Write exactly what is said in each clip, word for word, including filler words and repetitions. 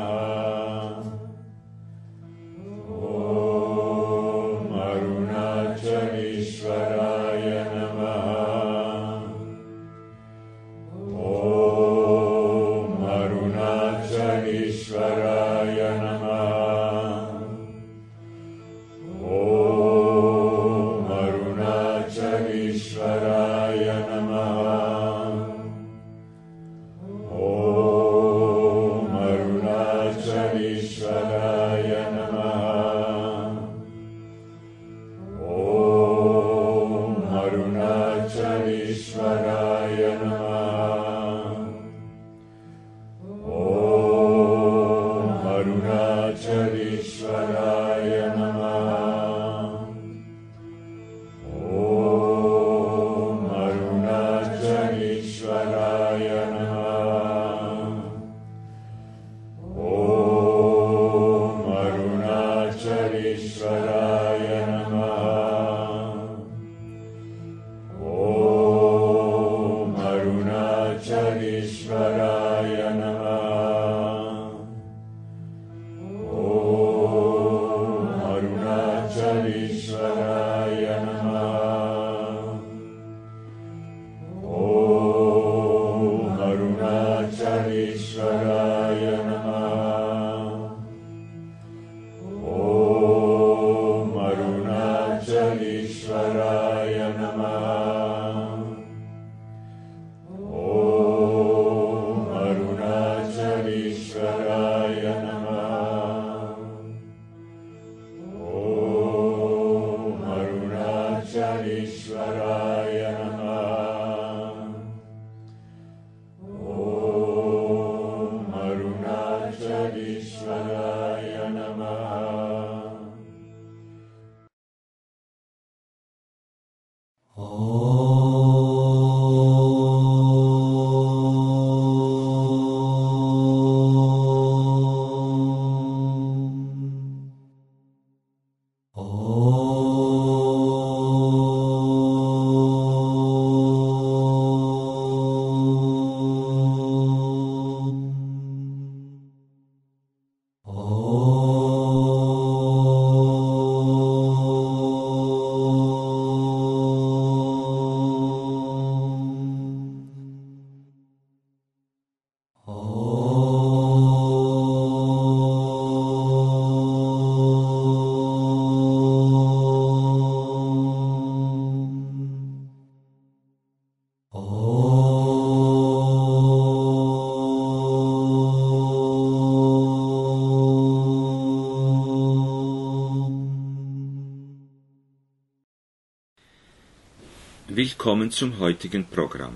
Willkommen zum heutigen Programm.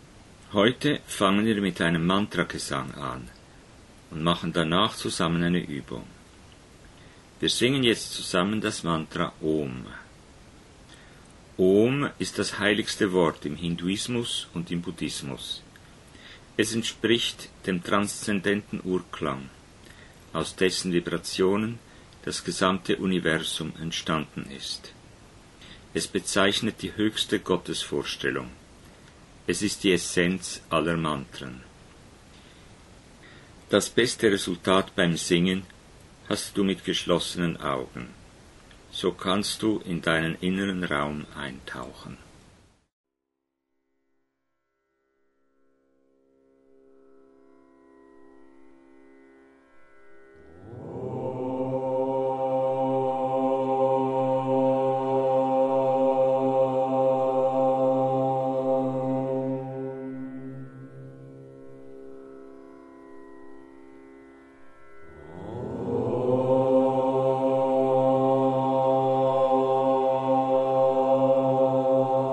Heute fangen wir mit einem Mantragesang an und machen danach zusammen eine Übung. Wir singen jetzt zusammen das Mantra Om. Om ist das heiligste Wort im Hinduismus und im Buddhismus. Es entspricht dem transzendenten Urklang, aus dessen Vibrationen das gesamte Universum entstanden ist. Es bezeichnet die höchste Gottesvorstellung. Es ist die Essenz aller Mantren. Das beste Resultat beim Singen hast du mit geschlossenen Augen. So kannst du in deinen inneren Raum eintauchen. Oh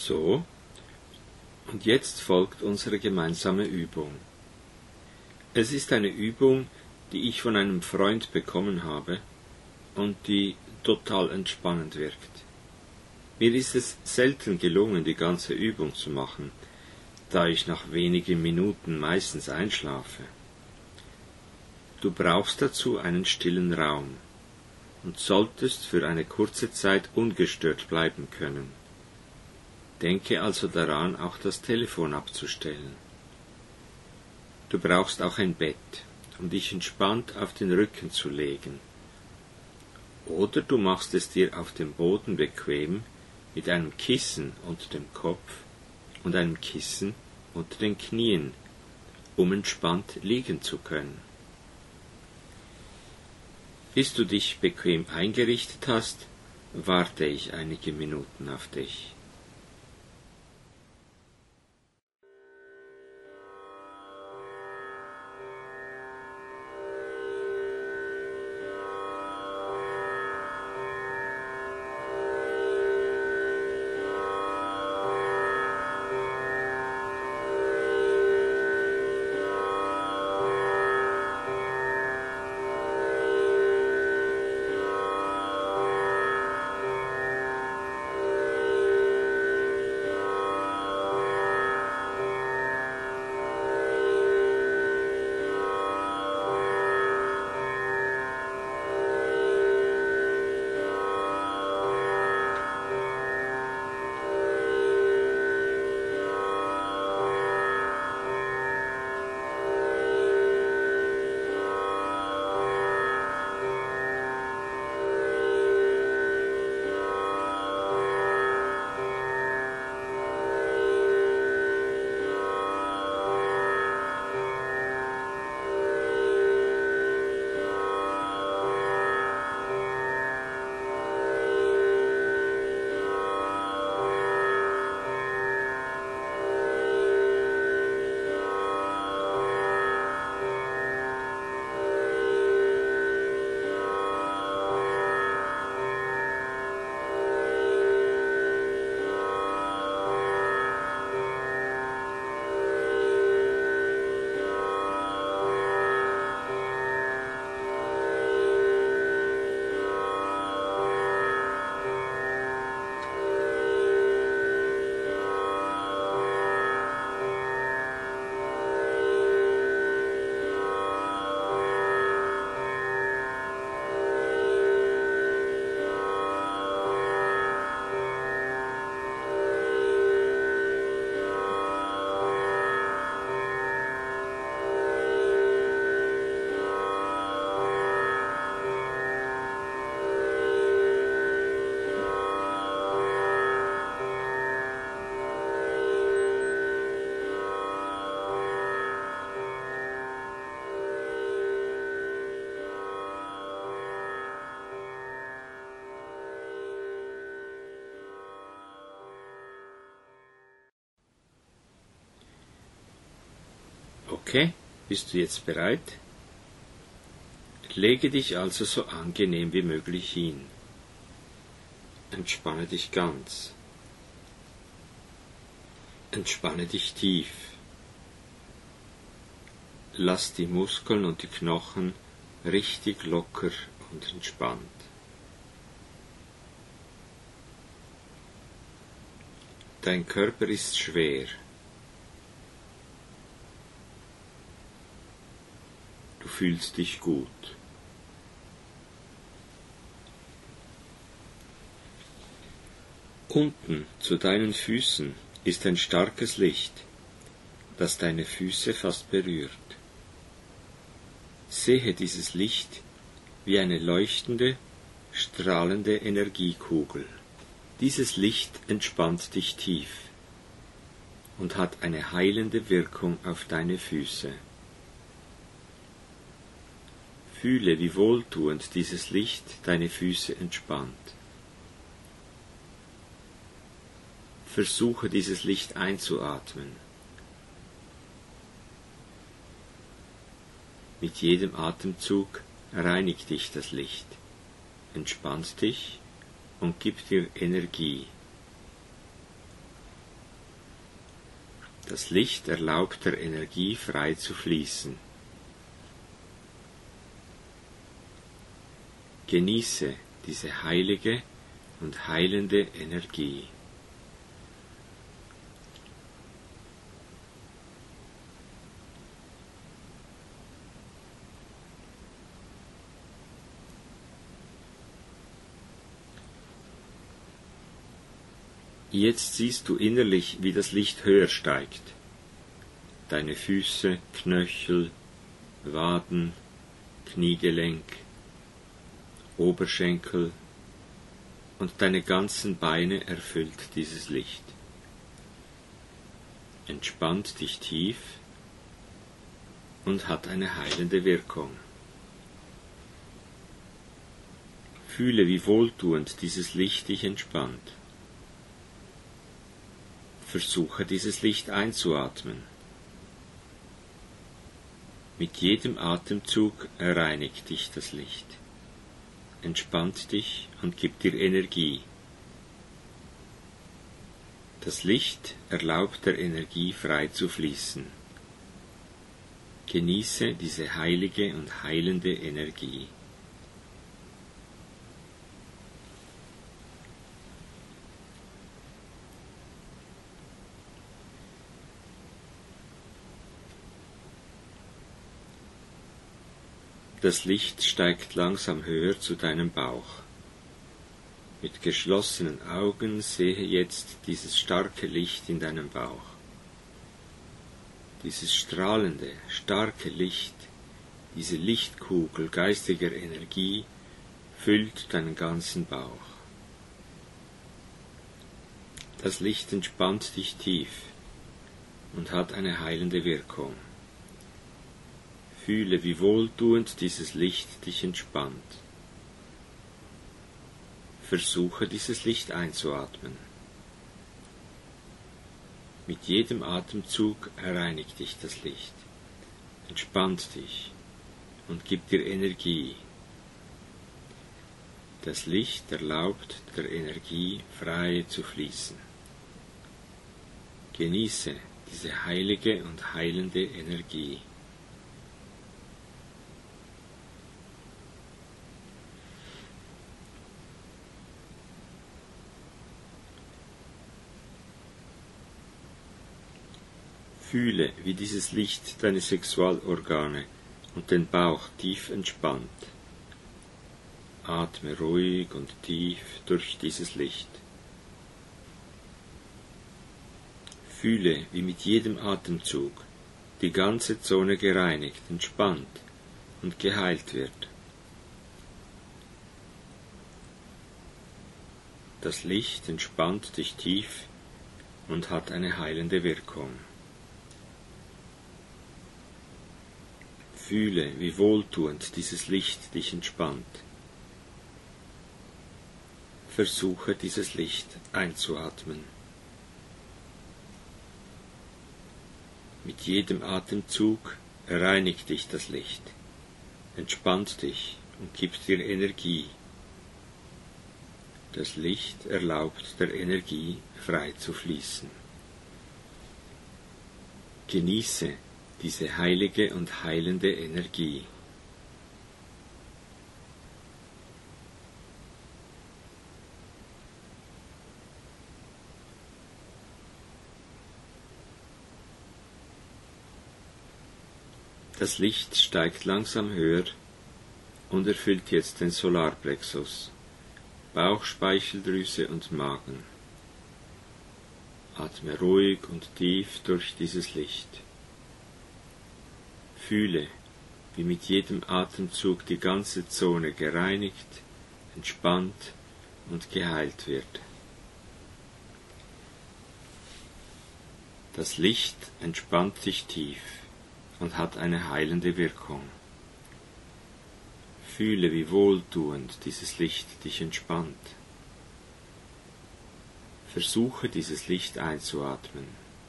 So, und jetzt folgt unsere gemeinsame Übung. Es ist eine Übung, die ich von einem Freund bekommen habe und die total entspannend wirkt. Mir ist es selten gelungen, die ganze Übung zu machen, da ich nach wenigen Minuten meistens einschlafe. Du brauchst dazu einen stillen Raum und solltest für eine kurze Zeit ungestört bleiben können. Denke also daran, auch das Telefon abzustellen. Du brauchst auch ein Bett, um dich entspannt auf den Rücken zu legen. Oder du machst es dir auf dem Boden bequem mit einem Kissen unter dem Kopf und einem Kissen unter den Knien, um entspannt liegen zu können. Bis du dich bequem eingerichtet hast, warte ich einige Minuten auf dich. Okay, bist du jetzt bereit? Lege dich also so angenehm wie möglich hin. Entspanne dich ganz. Entspanne dich tief. Lass die Muskeln und die Knochen richtig locker und entspannt. Dein Körper ist schwer. Du fühlst dich gut. Unten zu deinen Füßen ist ein starkes Licht, das deine Füße fast berührt. Sehe dieses Licht wie eine leuchtende, strahlende Energiekugel. Dieses Licht entspannt dich tief und hat eine heilende Wirkung auf deine Füße. Fühle, wie wohltuend dieses Licht deine Füße entspannt. Versuche dieses Licht einzuatmen. Mit jedem Atemzug reinigt dich das Licht, entspannt dich und gibt dir Energie. Das Licht erlaubt der Energie frei zu fließen. Genieße diese heilige und heilende Energie. Jetzt siehst du innerlich, wie das Licht höher steigt. Deine Füße, Knöchel, Waden, Kniegelenk, Oberschenkel und deine ganzen Beine erfüllt dieses Licht. Entspannt dich tief und hat eine heilende Wirkung. Fühle, wie wohltuend dieses Licht dich entspannt. Versuche dieses Licht einzuatmen. Mit jedem Atemzug reinigt dich das Licht, entspannt dich und gibt dir Energie. Das Licht erlaubt der Energie frei zu fließen. Genieße diese heilige und heilende Energie. Das Licht steigt langsam höher zu deinem Bauch. Mit geschlossenen Augen sehe jetzt dieses starke Licht in deinem Bauch. Dieses strahlende, starke Licht, diese Lichtkugel geistiger Energie füllt deinen ganzen Bauch. Das Licht entspannt dich tief und hat eine heilende Wirkung. Fühle, wie wohltuend dieses Licht dich entspannt. Versuche, dieses Licht einzuatmen. Mit jedem Atemzug reinigt dich das Licht, entspannt dich und gibt dir Energie. Das Licht erlaubt der Energie frei zu fließen. Genieße diese heilige und heilende Energie. Fühle, wie dieses Licht deine Sexualorgane und den Bauch tief entspannt. Atme ruhig und tief durch dieses Licht. Fühle, wie mit jedem Atemzug die ganze Zone gereinigt, entspannt und geheilt wird. Das Licht entspannt dich tief und hat eine heilende Wirkung. Fühle, wie wohltuend dieses Licht dich entspannt. Versuche, dieses Licht einzuatmen. Mit jedem Atemzug reinigt dich das Licht, entspannt dich und gibt dir Energie. Das Licht erlaubt der Energie frei zu fließen. Genieße diese heilige und heilende Energie. Das Licht steigt langsam höher und erfüllt jetzt den Solarplexus, Bauchspeicheldrüse und Magen. Atme ruhig und tief durch dieses Licht. Fühle, wie mit jedem Atemzug die ganze Zone gereinigt, entspannt und geheilt wird. Das Licht entspannt dich tief und hat eine heilende Wirkung. Fühle, wie wohltuend dieses Licht dich entspannt. Versuche, dieses Licht einzuatmen.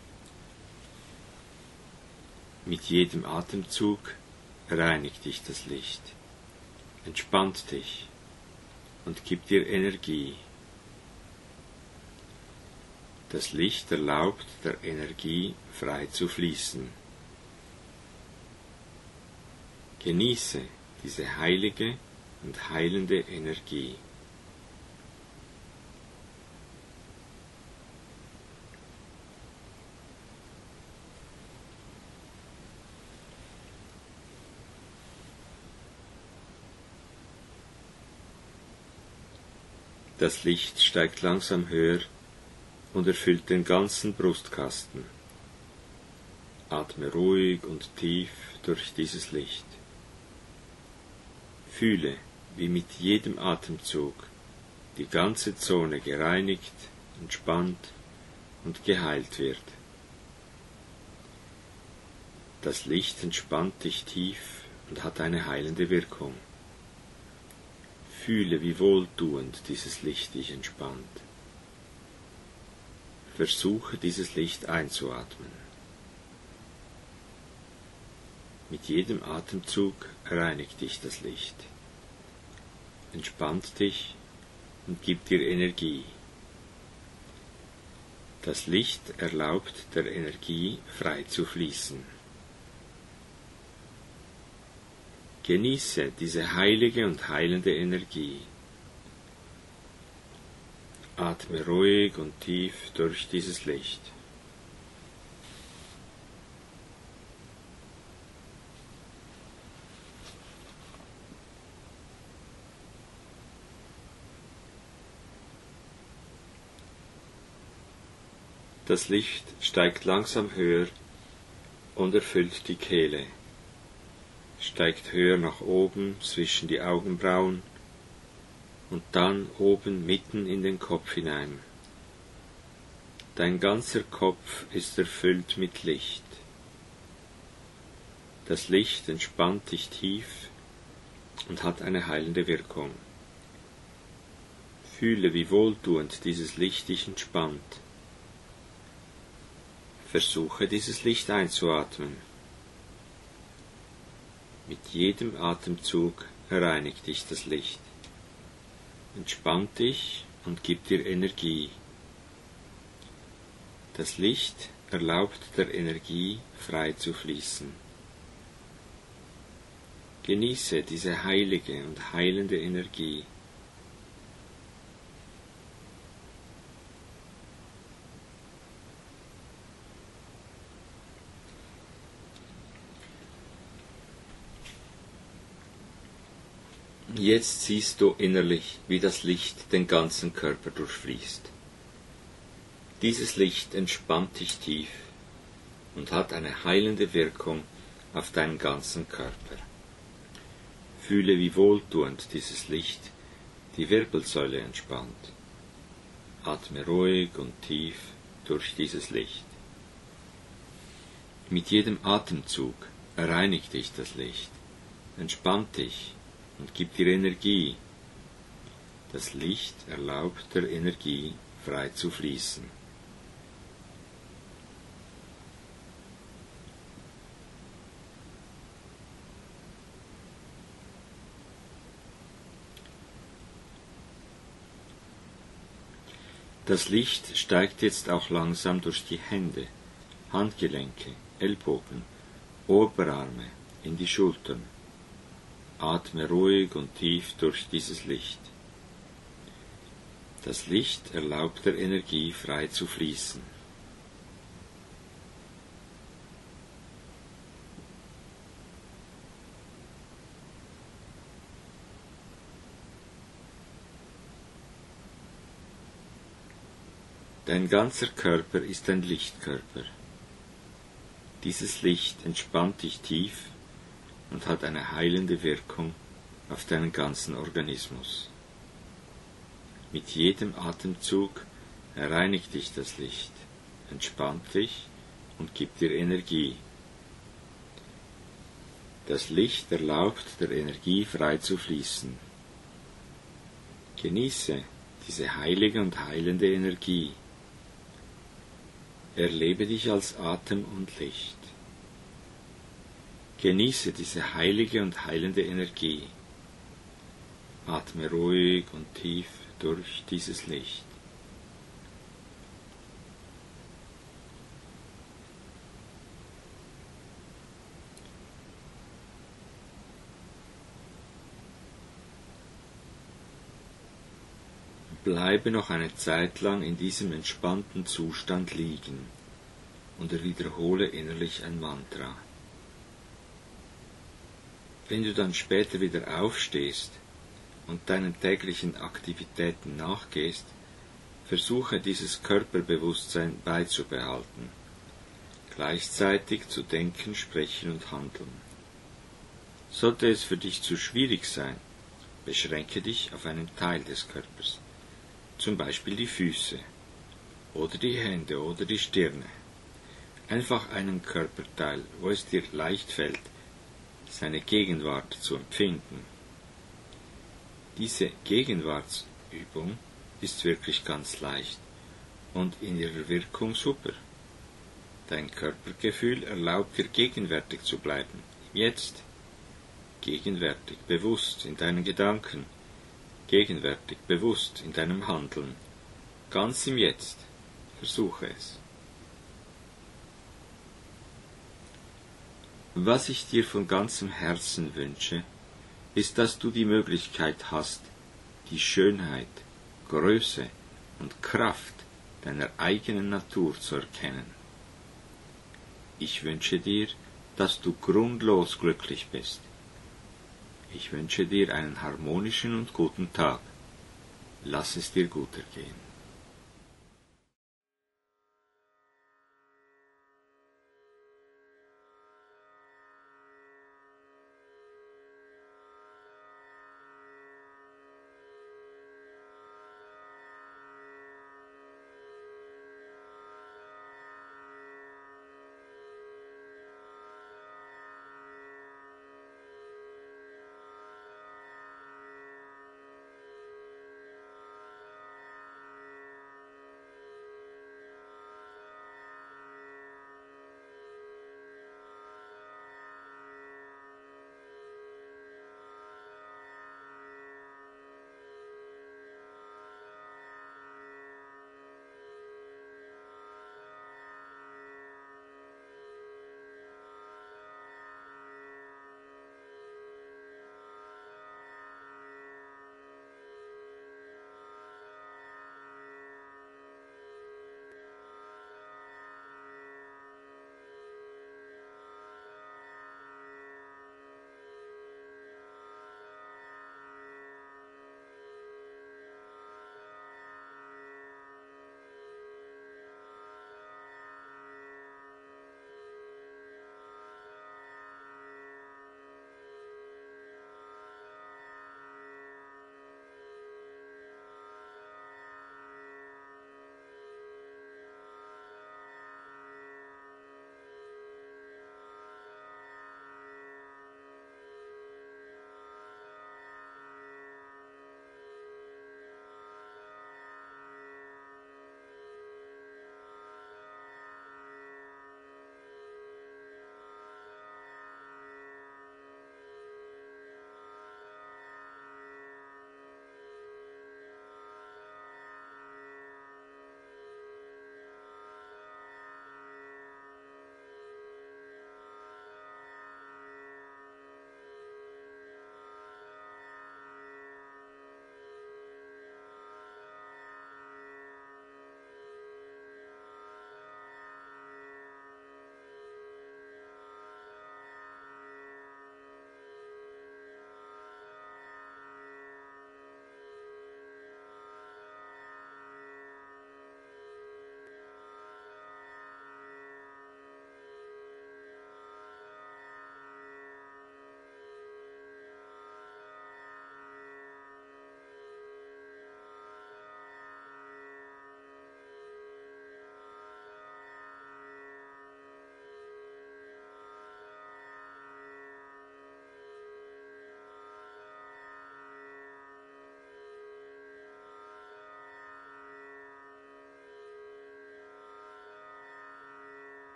Mit jedem Atemzug reinigt dich das Licht, entspannt dich und gibt dir Energie. Das Licht erlaubt der Energie frei zu fließen. Genieße diese heilige und heilende Energie. Das Licht steigt langsam höher und erfüllt den ganzen Brustkasten. Atme ruhig und tief durch dieses Licht. Fühle, wie mit jedem Atemzug die ganze Zone gereinigt, entspannt und geheilt wird. Das Licht entspannt dich tief und hat eine heilende Wirkung. Fühle, wie wohltuend dieses Licht dich entspannt. Versuche, dieses Licht einzuatmen. Mit jedem Atemzug reinigt dich das Licht, entspannt dich und gibt dir Energie. Das Licht erlaubt der Energie frei zu fließen. Genieße diese heilige und heilende Energie. Atme ruhig und tief durch dieses Licht. Das Licht steigt langsam höher und erfüllt die Kehle, steigt höher nach oben zwischen die Augenbrauen und dann oben mitten in den Kopf hinein. Dein ganzer Kopf ist erfüllt mit Licht. Das Licht entspannt dich tief und hat eine heilende Wirkung. Fühle, wie wohltuend dieses Licht dich entspannt. Versuche, dieses Licht einzuatmen. Mit jedem Atemzug reinigt dich das Licht, entspannt dich und gibt dir Energie. Das Licht erlaubt der Energie frei zu fließen. Genieße diese heilige und heilende Energie. Jetzt siehst du innerlich, wie das Licht den ganzen Körper durchfließt. Dieses Licht entspannt dich tief und hat eine heilende Wirkung auf deinen ganzen Körper. Fühle, wie wohltuend dieses Licht die Wirbelsäule entspannt. Atme ruhig und tief durch dieses Licht. Mit jedem Atemzug reinigt dich das Licht, entspannt dich und gibt dir Energie. Das Licht erlaubt der Energie frei zu fließen. Das Licht steigt jetzt auch langsam durch die Hände, Handgelenke, Ellbogen, Oberarme, in die Schultern. Atme ruhig und tief durch dieses Licht. Das Licht erlaubt der Energie frei zu fließen. Dein ganzer Körper ist ein Lichtkörper. Dieses Licht entspannt dich tief und hat eine heilende Wirkung auf deinen ganzen Organismus. Mit jedem Atemzug reinigt dich das Licht, entspannt dich und gibt dir Energie. Das Licht erlaubt der Energie frei zu fließen. Genieße diese heilige und heilende Energie. Erlebe dich als Atem und Licht. Genieße diese heilige und heilende Energie. Atme ruhig und tief durch dieses Licht. bleibe noch eine Zeit lang in diesem entspannten Zustand liegen und wiederhole innerlich ein Mantra. Wenn du dann später wieder aufstehst und deinen täglichen Aktivitäten nachgehst, versuche dieses Körperbewusstsein beizubehalten, gleichzeitig zu denken, sprechen und handeln. Sollte es für dich zu schwierig sein, beschränke dich auf einen Teil des Körpers, zum Beispiel die Füße oder die Hände oder die Stirne. Einfach einen Körperteil, wo es dir leicht fällt, seine Gegenwart zu empfinden. Diese Gegenwartsübung ist wirklich ganz leicht und in ihrer Wirkung super. Dein Körpergefühl erlaubt dir gegenwärtig zu bleiben, jetzt, gegenwärtig, bewusst in deinen Gedanken, gegenwärtig, bewusst in deinem Handeln, ganz im Jetzt. Versuche es. Was ich dir von ganzem Herzen wünsche, ist, dass du die Möglichkeit hast, die Schönheit, Größe und Kraft deiner eigenen Natur zu erkennen. Ich wünsche dir, dass du grundlos glücklich bist. Ich wünsche dir einen harmonischen und guten Tag. Lass es dir gut ergehen.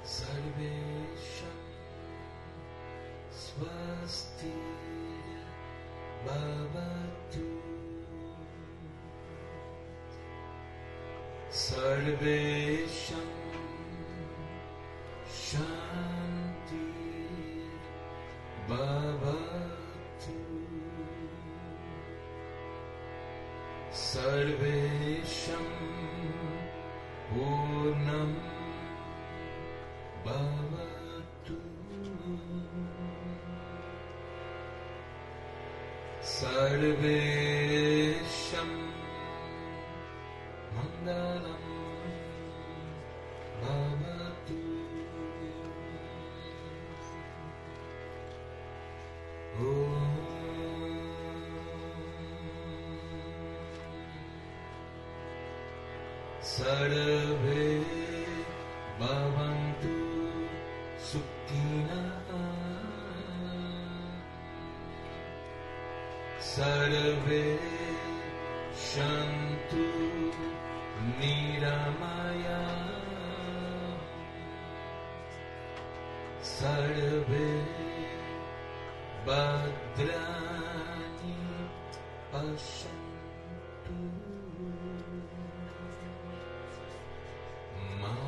Sarvesham Swastirya Bhavatu Sarvesham Shanti Bhavatu Sarvesham Purnam Bhavatu Sarvesham Mangalam Bhavatu Om Sarve Bhavantu Sukhina Sarve Shantu Niramaya Sarve Bhadrani Pashantu Ma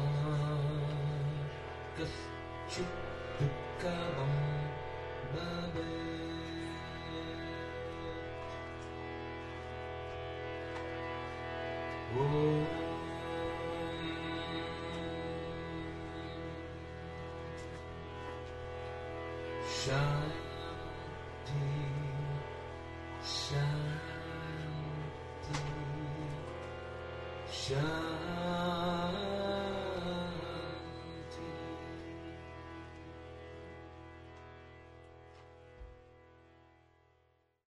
Kaschit Dukkavam Bhavet Om Shanti Shanti Shanti